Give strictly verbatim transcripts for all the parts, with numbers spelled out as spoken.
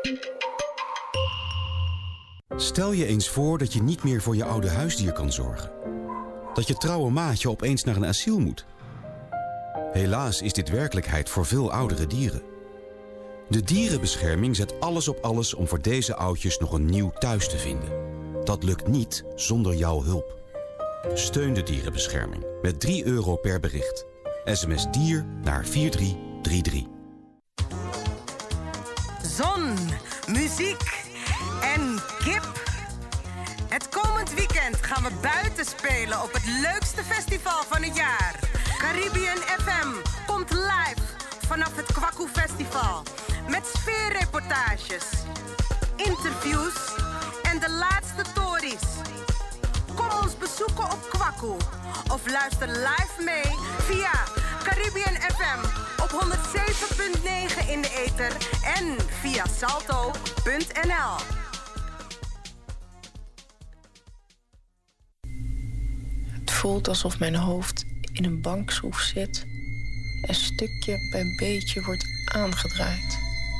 Stel je eens voor dat je niet meer voor je oude huisdier kan zorgen. Dat je trouwe maatje opeens naar een asiel moet. Helaas is dit werkelijkheid voor veel oudere dieren. De dierenbescherming zet alles op alles om voor deze oudjes nog een nieuw thuis te vinden. Dat lukt niet zonder jouw hulp. Steun de dierenbescherming met drie euro per bericht. S M S dier naar vier drie drie drie. Zon, muziek en kip. Het komend weekend gaan we buiten spelen op het leukste festival van het jaar. Caribbean F M komt live vanaf het Kwaku Festival. Met sfeerreportages, interviews en de laatste tories. Kom ons bezoeken op Kwaku of luister live mee via Caribbean F M op honderd zeven komma negen in de ether en via salto punt n l. Het voelt alsof mijn hoofd in een bankschroef zit en stukje bij beetje wordt aangedraaid.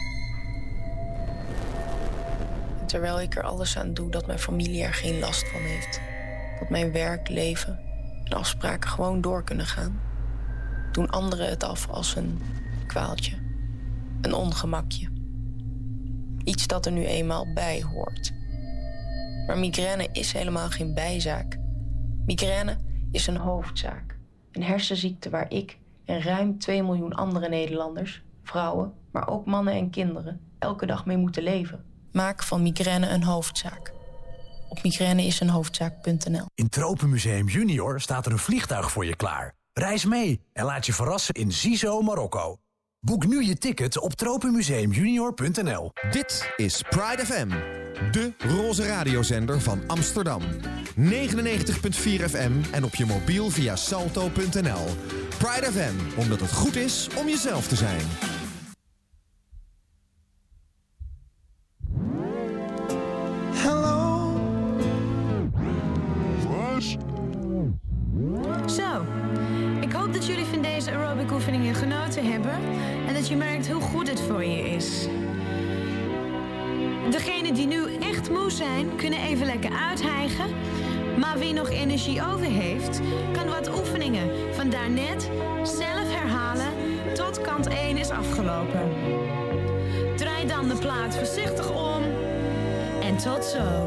En terwijl ik er alles aan doe dat mijn familie er geen last van heeft, dat mijn werk, leven en afspraken gewoon door kunnen gaan, doen anderen het af als een kwaaltje, een ongemakje. Iets dat er nu eenmaal bij hoort. Maar migraine is helemaal geen bijzaak. Migraine is een hoofdzaak. Een hersenziekte waar ik en ruim twee miljoen andere Nederlanders, vrouwen, maar ook mannen en kinderen, elke dag mee moeten leven. Maak van migraine een hoofdzaak. Op migraine-is-een-hoofdzaak punt n l. In Tropenmuseum Junior staat er een vliegtuig voor je klaar. Reis mee en laat je verrassen in Zizo, Marokko. Boek nu je ticket op tropenmuseum junior punt n l. Dit is Pride F M, de roze radiozender van Amsterdam. negenennegentig komma vier F M en op je mobiel via salto punt n l. Pride F M, omdat het goed is om jezelf te zijn. Hello. Zo, ik hoop dat jullie van deze aerobic oefeningen genoten hebben en dat je merkt hoe goed het voor je is. Degenen die nu echt moe zijn, kunnen even lekker uithijgen. Maar wie nog energie over heeft, kan wat oefeningen van daarnet zelf herhalen tot kant één is afgelopen. Draai dan de plaat voorzichtig om en tot zo.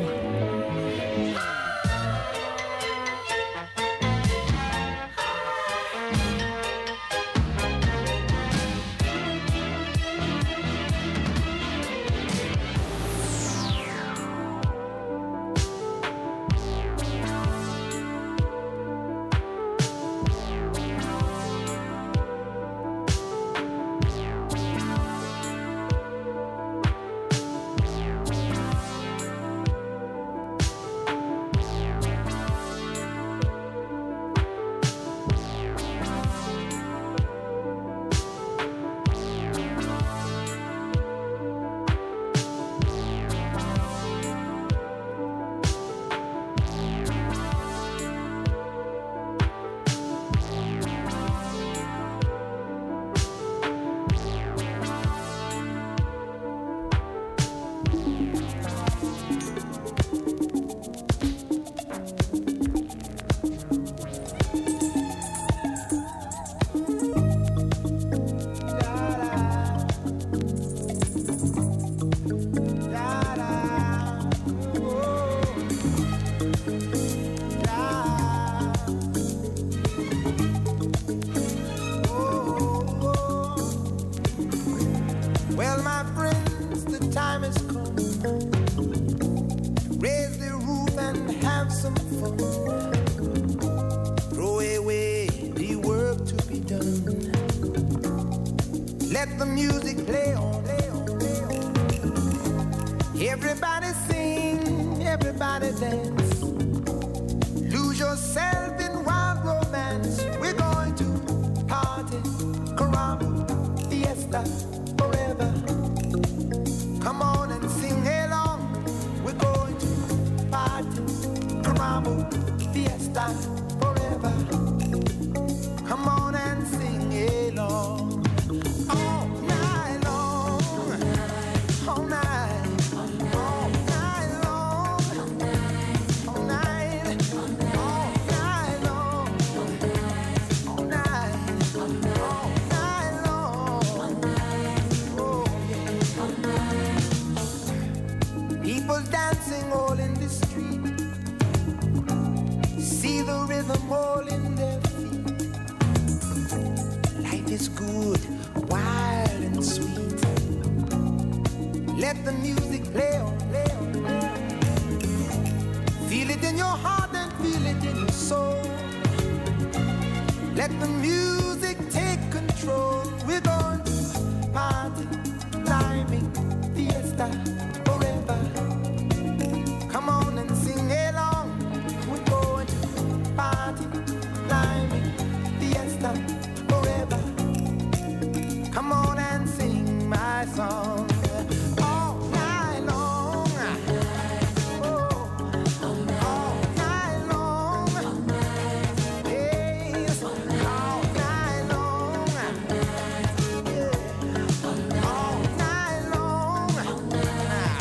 Let the music play on. Everybody sing, everybody dance. Lose yourself in wild romance. We're going to party, caramba, fiesta, forever. Come on and sing along. We're going to party, caramba, fiesta, forever. Come on and sing along. All night long, all night. Let the music play on, play on, play on. Feel it in your heart and feel it in your soul. Let the music take control. We're going to party, climbing, fiesta, forever. Come on and sing along. We're going to party, climbing, fiesta, forever. Come on and sing my song. Nah.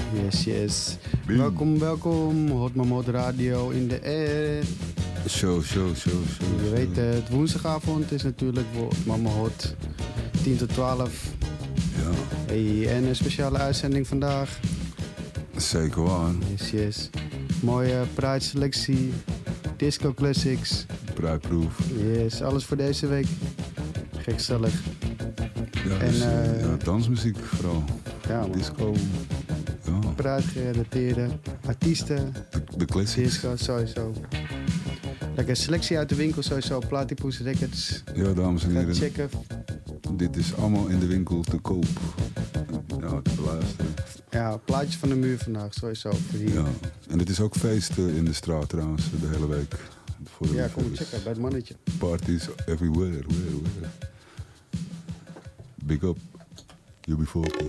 Yes, yes. Boom. Welkom, welkom. Hot Mama Hot Radio in de air. Show, show, show, show. Je weet het, woensdagavond is natuurlijk Hot Mama Hot. tien tot twaalf. Ja. Hey, en een speciale uitzending vandaag. Zeker waar. Yes, yes. Mooie Pride selectie. Disco classics. Pride proof. Yes, alles voor deze week. Gekzellig. Ja, en, dus, uh, ja, dansmuziek vooral. Ja, man. Disco. Ja. Pride gerelateerde artiesten. De, de classics. Disco, sowieso. Lekker selectie uit de winkel, sowieso. Platypus Records. Ja, dames en heren. Checken. Dit is allemaal in de winkel te koop. Ja, te beluisteren. Ja, plaatjes van de muur vandaag, sowieso. Voor die... Ja, en het is ook feest in de straat trouwens, de hele week. Voor de ja, kom maar checken, bij het mannetje. Parties everywhere, where, where. Big up, U B forty.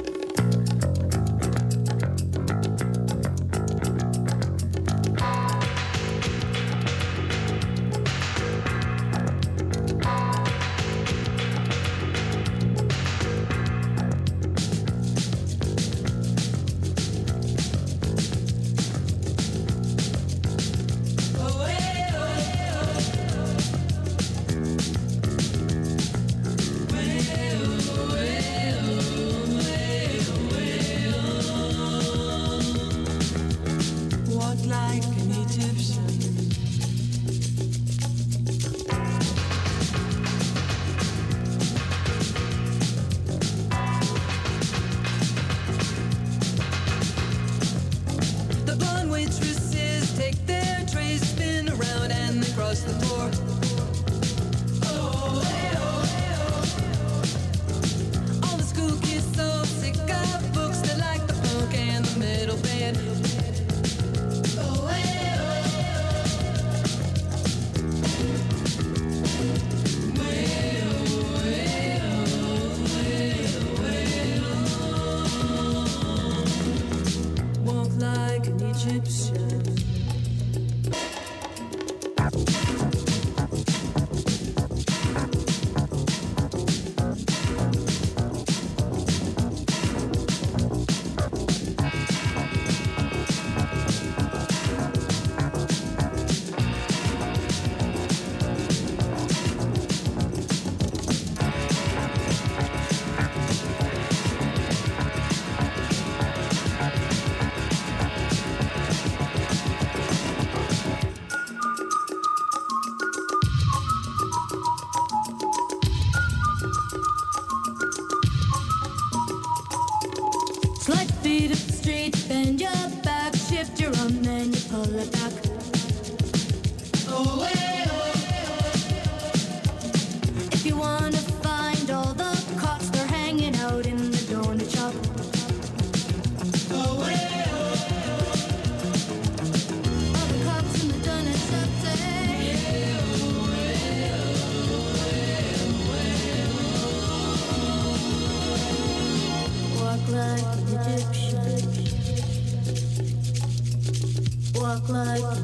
Walk like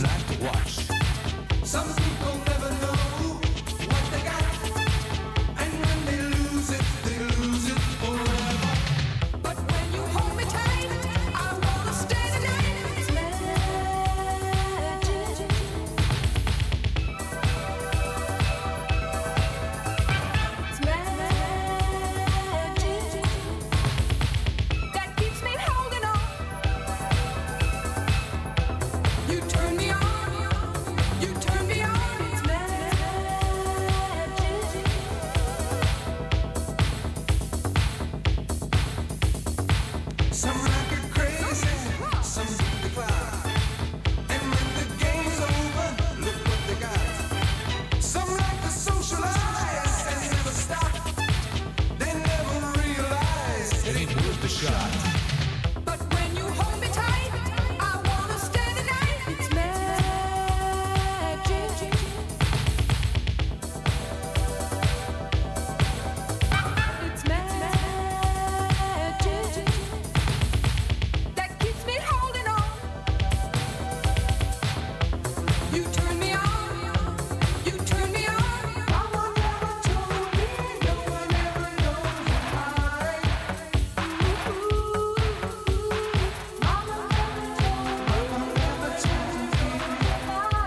like to watch. Some people never know what they got, and when they lose it, they lose it forever. But when you hold me tight, I wanna stay tonight. It's magic. It's magic that keeps me holding on. You turn me on, you turn me on. It's magic. Some like it crazy, some beat the clock. And when the game's over, look what they got. Some like to socialize and never stop. They never realize it ain't worth the shot. But when you hold me tight, I wanna stay tonight. It's magic. It's magic that keeps me holding on. You turn me on, you turn me on. Mama never told me, no one ever knows why. Mama never told me, mama never told me why.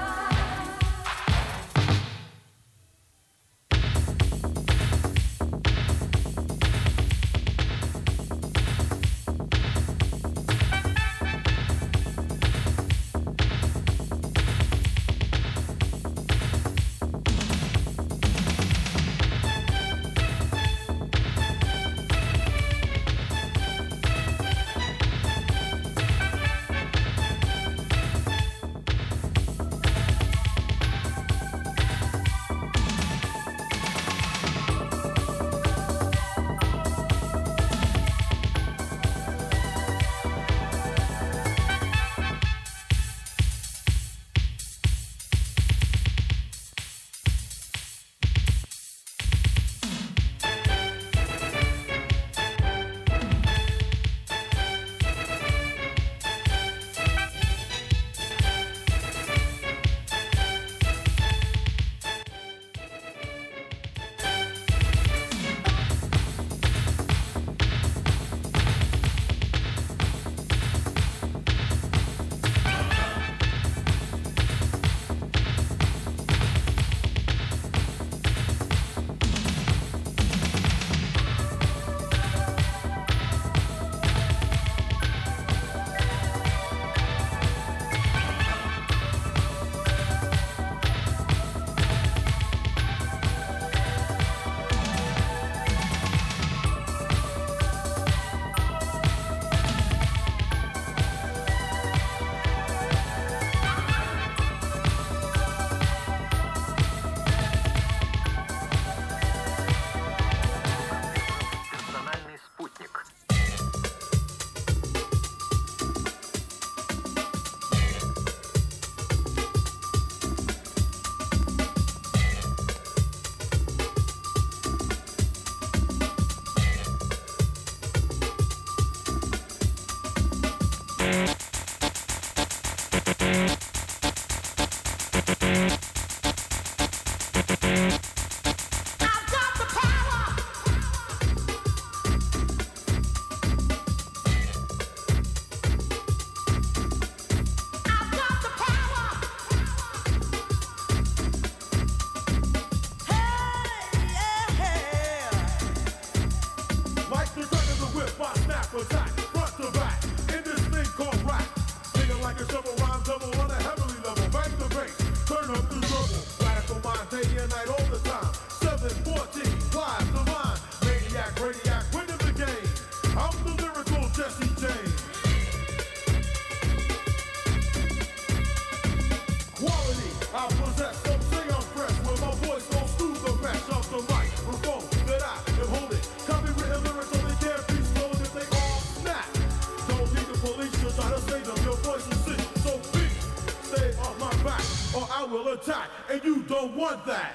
attack, and you don't want that.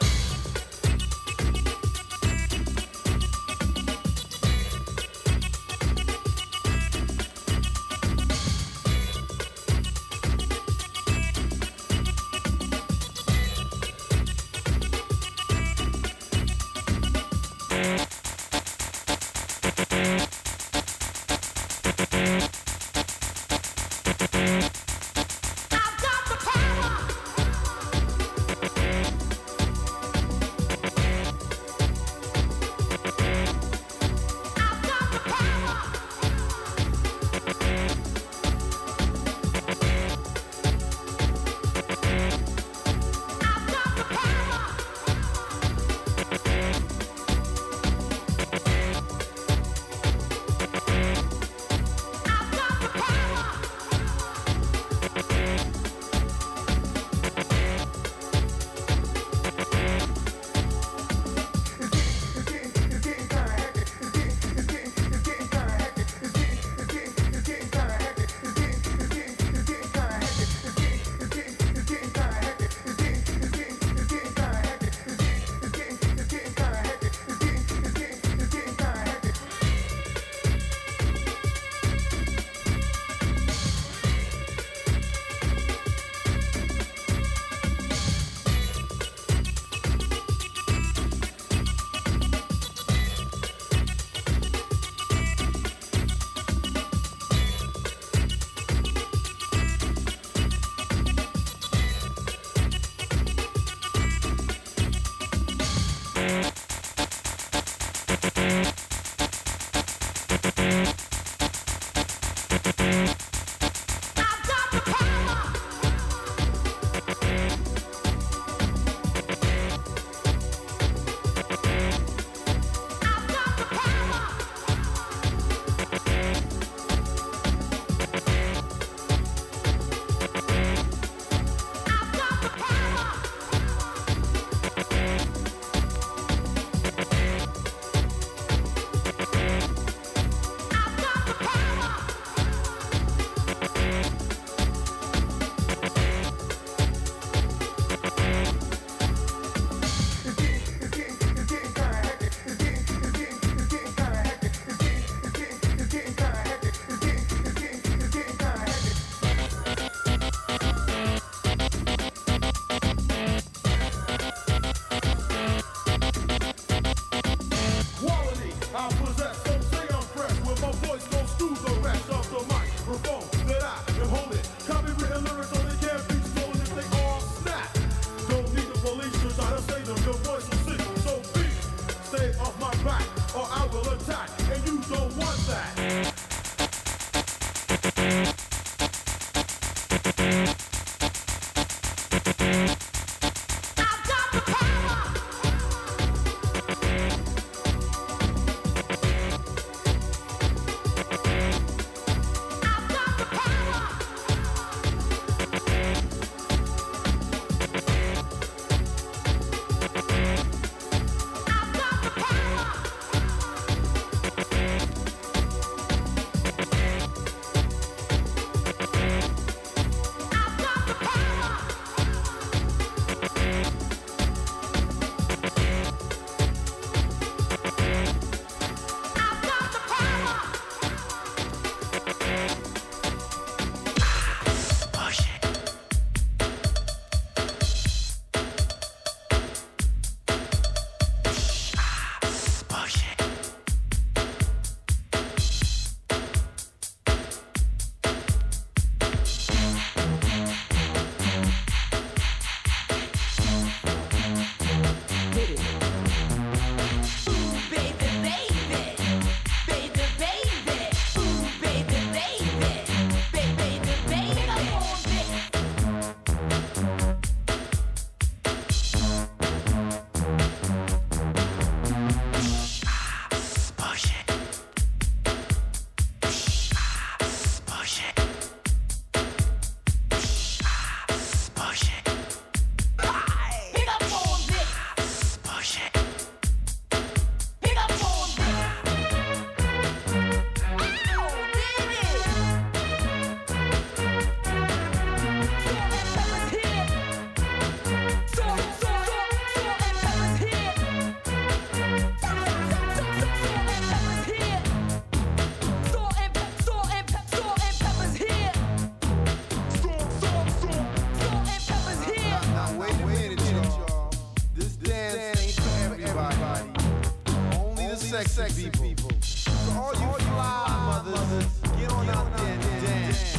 sexy people. So all you fly mothers, get on out there and dance.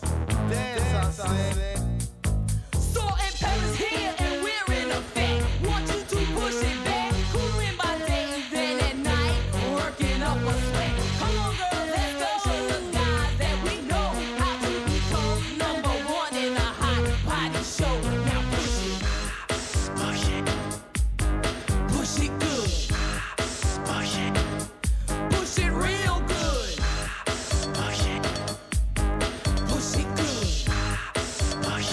Dance, I said. Salt and pepper's here and we're in effect. Want you to push it back. Cooling by day and then at night, working up a sweat. Come on, girl, let's go. Show the guys that we know how to become number one in a hot body show. Now push it. Push it. Push it good. Push it. Push it real good. Push it. Push it good. Push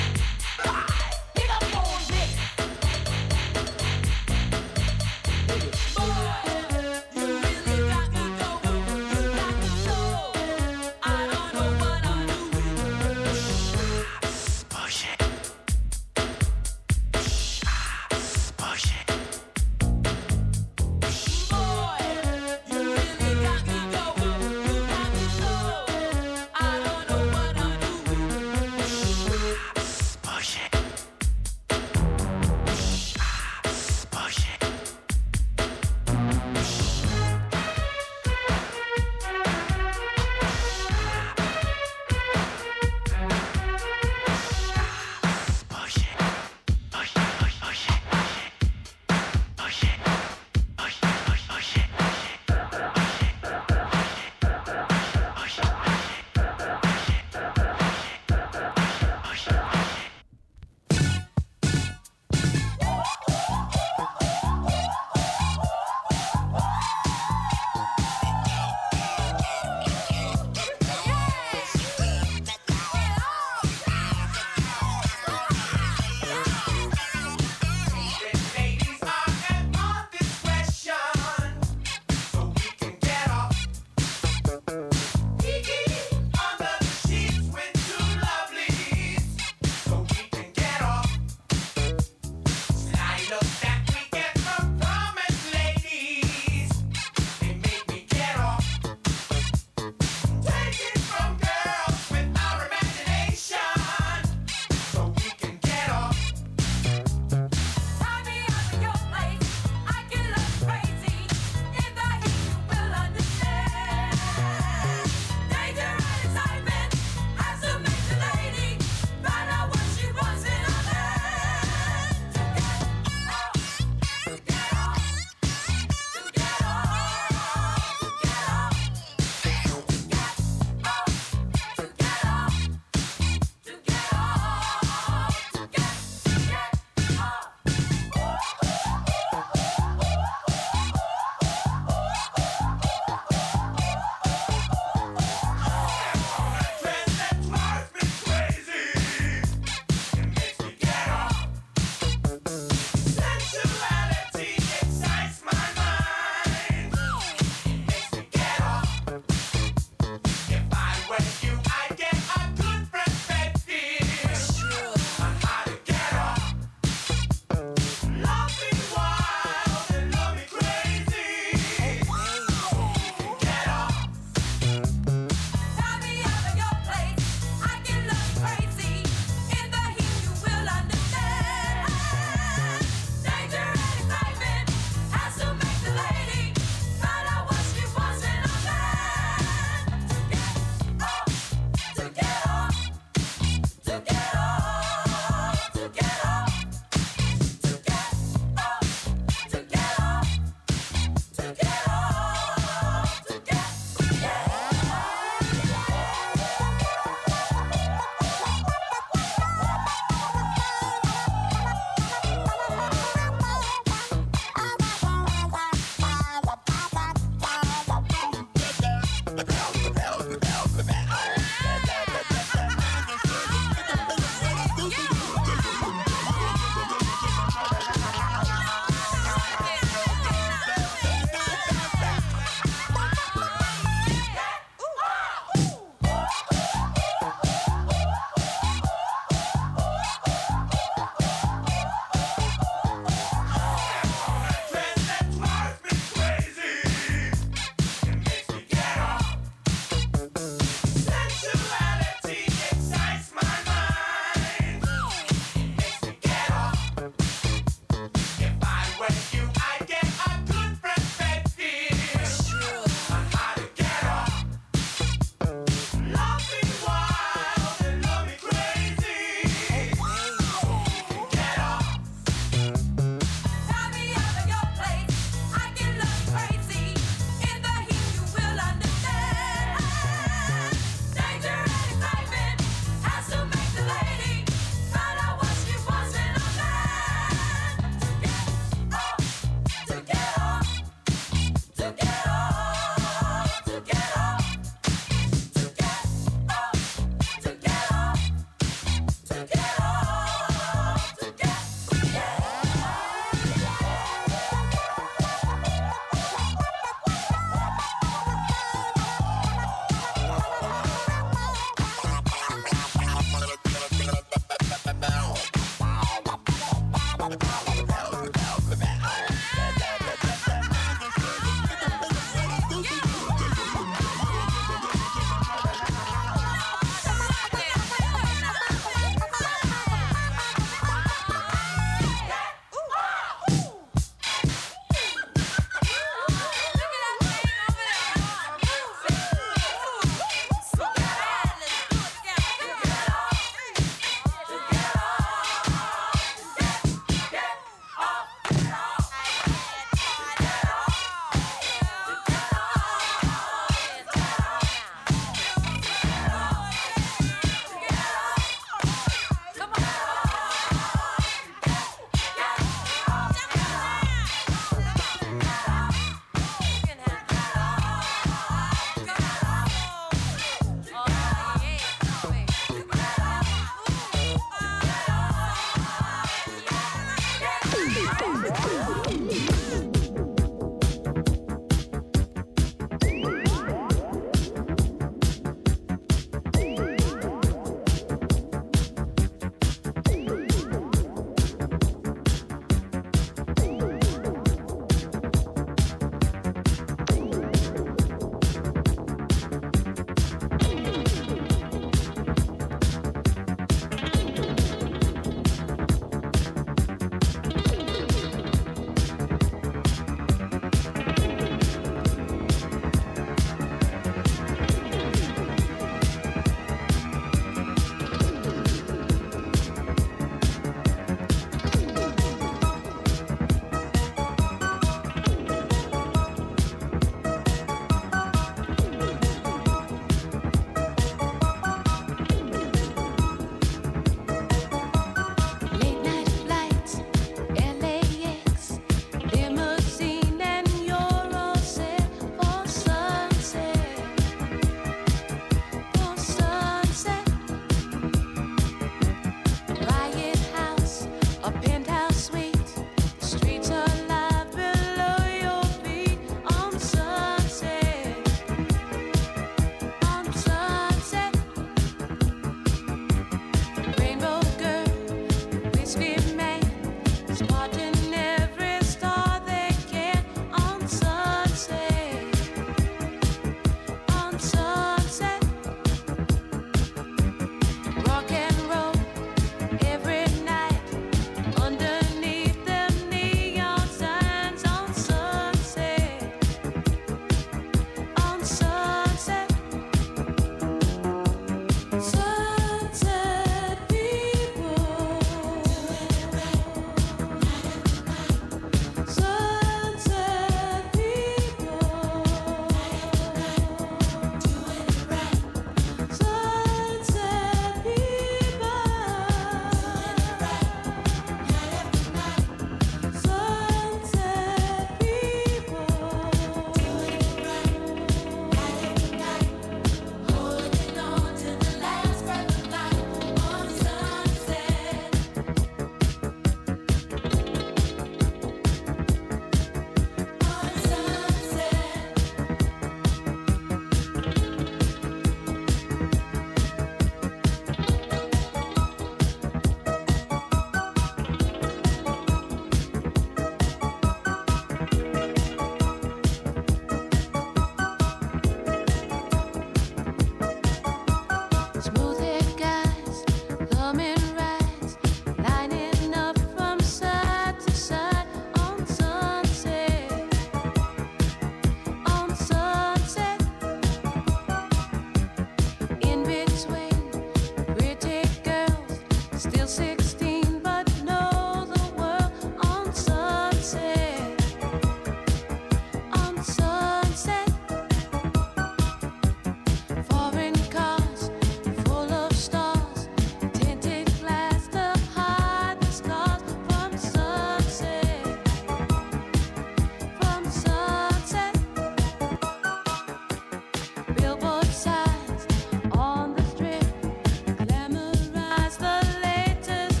Billboard signs on the strip glamorize the latest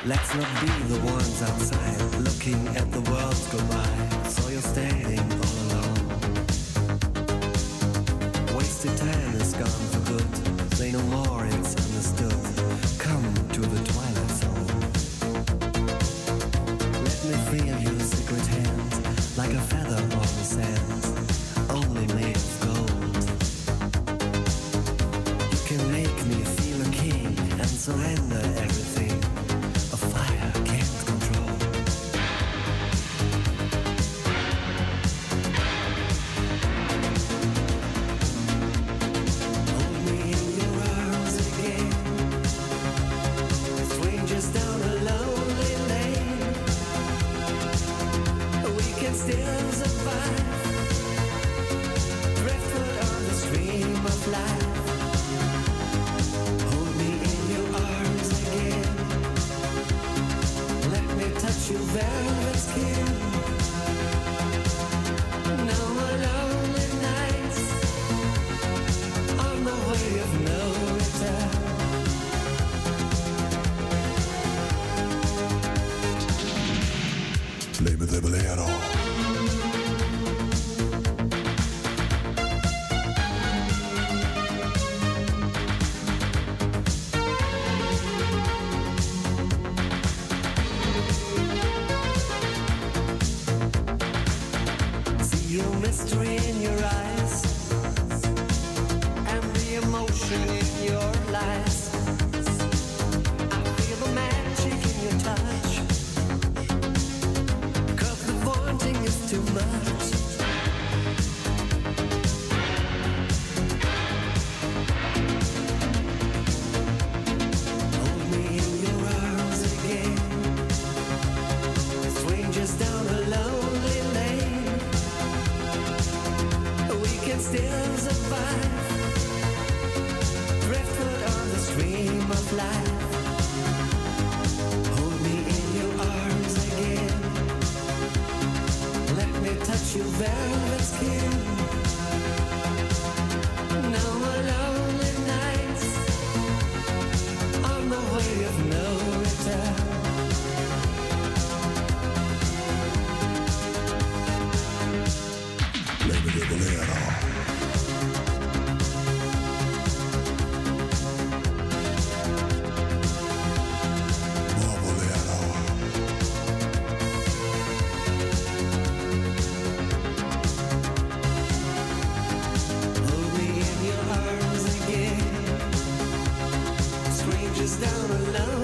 Let's not be the ones outside looking at the world go by. So you're standing all alone. Wasted time is gone for good. Say no more, it's understood. Come to the twilight zone. Let me feel your secret hand, like a feather on the sand, only made of gold. You can make me feel a king and surrender everything a fire can't control. Hold me in your arms again. Strangers down a lonely lane. We can still survive. Driftwood on the stream of life. Hold me in your arms again. Let me touch your velvet skin. No more lonely nights on the way of no return. Leve de Bolero. See your mystery in your eyes and the emotion in your lies. I feel the magic in your touch, 'cause the wanting is too much. Hold me in your arms again. Strangers down a lonely lane. We can still survive. Driftwood on the stream of life. Hold me in your arms again. Let me touch your velvet skin. No more lonely nights on the way of no return. Leve de Bolero. More Bolero. Hold me in your arms again. Strangers down a lonely